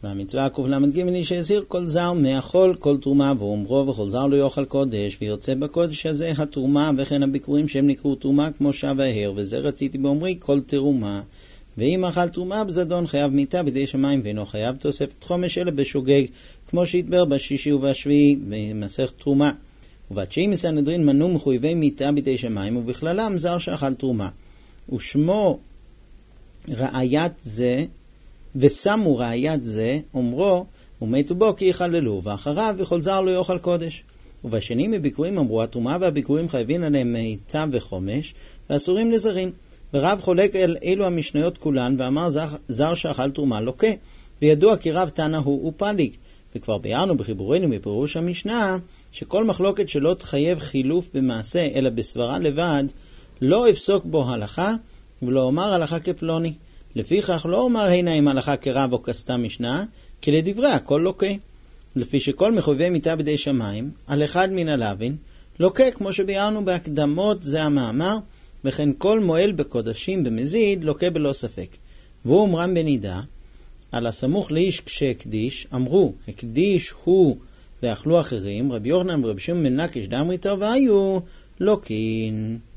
והמצווה קל"ג היא שהסיר כל זר מהחול כל תרומה ואומרו וכל זר לא יאכל קודש ויוצא בקודש הזה התרומה וכן הביקורים שהם נקראו תרומה כמו שב ההר וזה רציתי באומרי כל תרומה ואם אכל תרומה בזדון חייב מיתה בידי שמיים ואינו חייב תוספת חומש אלא בשוגג כמו שהתבר בשישי ובשביעי במסכת תרומה ובתשיעי מסנהדרין מנו מחויבי מיתה בידי שמיים ובכללם זר שאכל תרומה ושמו ראיית זה ושמו ראיית זה אומרו ומתו בו כי יחללו ואחריו וכל זר לא יאכל קודש ובשני מביקורים אמרו התרומה והביקורים חייבים עליהם מיתה וחומש ואסורים לזרים ורב חולק אל אלו המשניות כולן ואמר זר שאכל תרומה לוקה וידוע כי רב תנא הוא ופליג וכבר ביארנו בחיבורנו מפירוש המשנה שכל מחלוקת שלא תחייב חילוף במעשה אלא בסברה לבד לא יפסוק בו הלכה ולא אומר הלכה כפלוני לפיכך לא אומר הנה אם הלכה כרב או כסתם משנה כי לדברי הכל לוקה לפי שכל מחויבי מיתה בידי שמיים על אחד מן הלווין לוקה כמו שביארנו בהקדמות זה המאמר וכן כל מועל בקודשים במזיד לוקה בלא ספק והוא אומרם בנידה על הסמוך לאיש כשהקדיש אמרו הקדיש הוא ואכלו אחרים רבי יוחנן ורבי שמעון בן נקש דאמרי טוב והיו לוקין